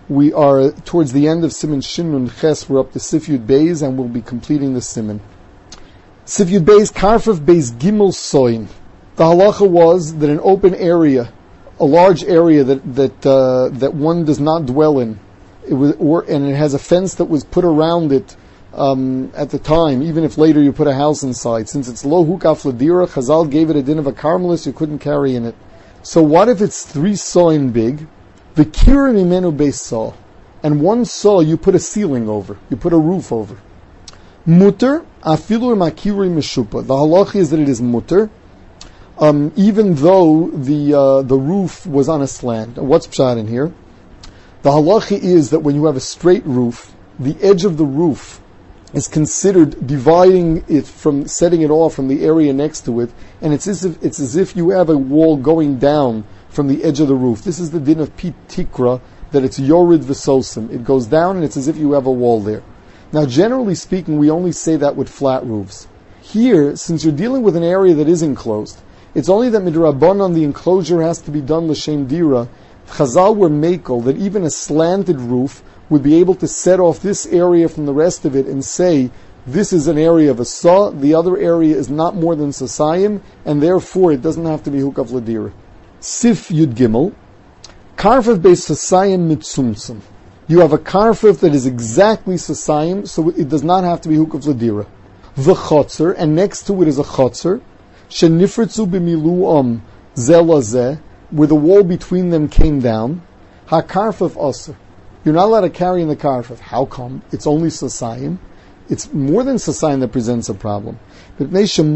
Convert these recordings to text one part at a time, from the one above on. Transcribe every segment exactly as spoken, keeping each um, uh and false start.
We are towards the end of Siman Shin Nun Ches. We're up to Sif Yud Beis, and we'll be completing the Siman. Sif Yud Beis, Karfef Beis Gimel Soin. The halacha was that an open area, a large area that that uh, that one does not dwell in, it was, or, and it has a fence that was put around it um, at the time, even if later you put a house inside. Since it's lo hukaf ladira, Chazal gave it a din of a carmelis, you couldn't carry in it. So what if it's three soin big? The kira mimenu beis saw, and one saw you put a ceiling over, you put a roof over. Mutter afilur makiri meshupa. The halacha is that it is mutter, um, even though the uh, the roof was on a slant. What's pshat in here? The halacha is that when you have a straight roof, the edge of the roof is considered dividing it from, setting it off from the area next to it, and it's as if, it's as if you have a wall going down from the edge of the roof. This is the din of Pit Tikra, that it's Yorid V'sosim. It goes down and it's as if you have a wall there. Now, generally speaking, we only say that with flat roofs. Here, since you're dealing with an area that is enclosed, it's only that midrabanan, the enclosure has to be done l'shem dira. Chazal were makel that even a slanted roof would be able to set off this area from the rest of it and say, this is an area of a saw, the other area is not more than sasayim, and therefore it doesn't have to be hukaf ladira. Sif Yud Gimel, Karfef Beis Sasayim Mitzumtzum. You have a Karfef that is exactly Sasayim, so it does not have to be Hukaf Ladira. The Chotzer, and next to it is a Chotzer, Shenifritzu B'milu'am Zelazeh, where the wall between them came down. Ha Karfef Aser. You're not allowed to carry in the Karfef. How come? It's only Sasayim. It's more than Sasayim that presents a problem. Because the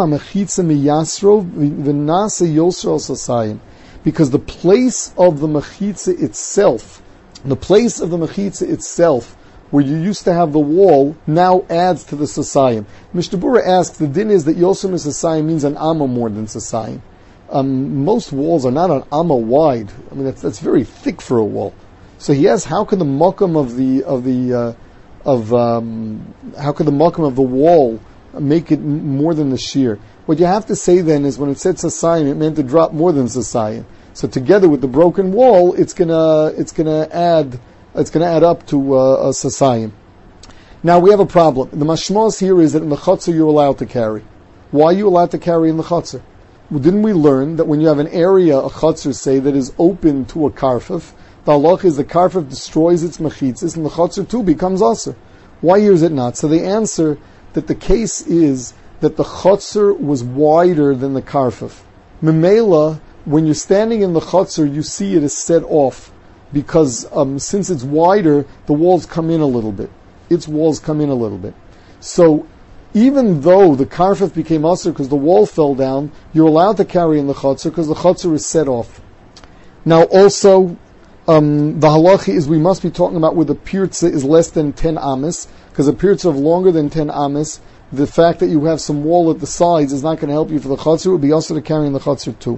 place of the mechitza itself, the place of the mechitza itself, where you used to have the wall, now adds to the sasayim. Mishnah Berurah asks, the din is that Yosem Sasayim means an amma more than sasayim. Um, most walls are not an amma wide. I mean, that's, that's very thick for a wall. So he asks, how can the mokum of the of the uh, of um, how could the mokum of the wall make it more than the shear? What you have to say then is when it said sasayim, it meant to drop more than sasayim. So together with the broken wall, it's gonna it's gonna add it's gonna add up to uh, a sasayim. Now we have a problem. The mashmos here is that in the chutzner you're allowed to carry. Why are you allowed to carry in the chutzner? Well, didn't we learn that when you have an area, a chutzner say, that is open to a karfef, the halach is the karfef destroys its mechitzis and the chutzner too becomes aser. Why here is it not? So they answer that the case is that the chutzner was wider than the karfef. Memela, when you're standing in the chutzner, you see it is set off because um, since it's wider, the walls come in a little bit. Its walls come in a little bit. So even though the karfef became aser because the wall fell down, you're allowed to carry in the chutzner because the chutzner is set off. Now also, um, the halacha is we must be talking about where the pirza is less than ten ames, because a pirza of longer than ten ames, the fact that you have some wall at the sides is not going to help you for the chutzner. It would be also to carry in the chutzner too.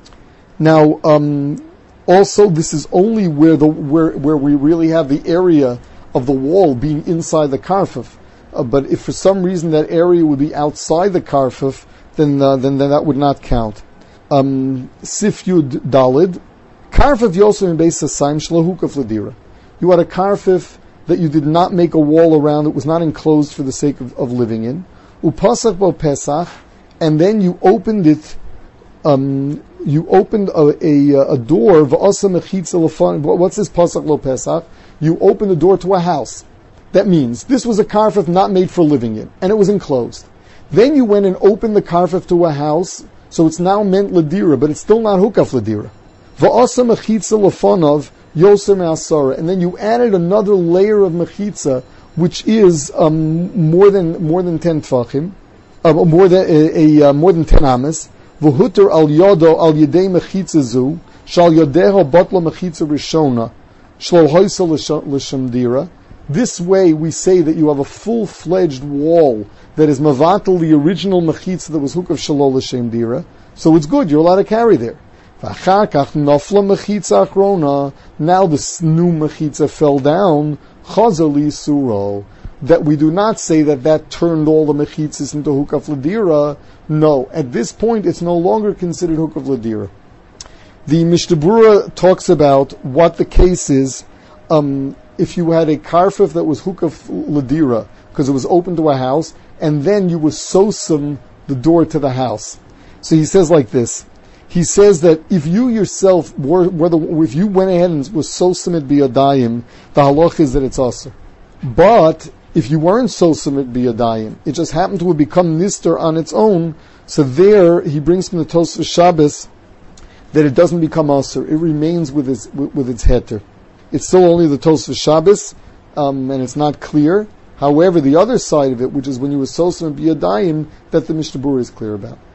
Now, um, also this is only where the where where we really have the area of the wall being inside the karfef. Uh, but if for some reason that area would be outside the karfef, then uh, then then that would not count. Um, Sif Yud Dalid, karfef Yosem Beis Sasayim Shlo Hukaf Ladira. You had a karfef that you did not make a wall around; it was not enclosed for the sake of, of living in. Upasach bo Pesach, and then you opened it. Um, you opened a a, a door. V'asa mechitza lefan. What's this pasach lo Pesach? You opened the door to a house. That means this was a karfef not made for living in, and it was enclosed. Then you went and opened the karfef to a house, so it's now meant ladira, but it's still not hukaf ladira. Va'asa mechitza lefanav yoser me'asara, and then you added another layer of mechitza, which is um, more than more than ten tfachim, uh, more than a, a uh, more than ten ames. V'huter al yodo al yedei mechitza zu shal yodeho batla mechitza rishona shlo hoisa l'shamdira. This way we say that you have a full-fledged wall that is mavatal the original mechitza that was hukaf shalol l'shem dira. So it's good, you're allowed to carry there. V'achar kach nofla mechitza achrona. Now this new mechitza fell down. Chazali suro. That we do not say that that turned all the mechitzas into hukaf ladira. No, at this point it's no longer considered hukaf ladira. The Mishnah Berurah talks about what the case is um, if you had a karfif that was hukaf ladira, because it was open to a house, and then you were sosum the door to the house. So he says like this. He says that if you yourself were, were the, if you went ahead and was sosum it biyadayim, the halach is that it's asur. But if you weren't sosum it biyadayim, it just happened to have become nister on its own, so there he brings from the Tosfos Shabbos that it doesn't become asur. It remains with its with, with its heter. It's still only the Tosfos Shabbos, um, and it's not clear. However, the other side of it, which is when you were sosum it biyadayim, that the Mishnah Berurah is clear about.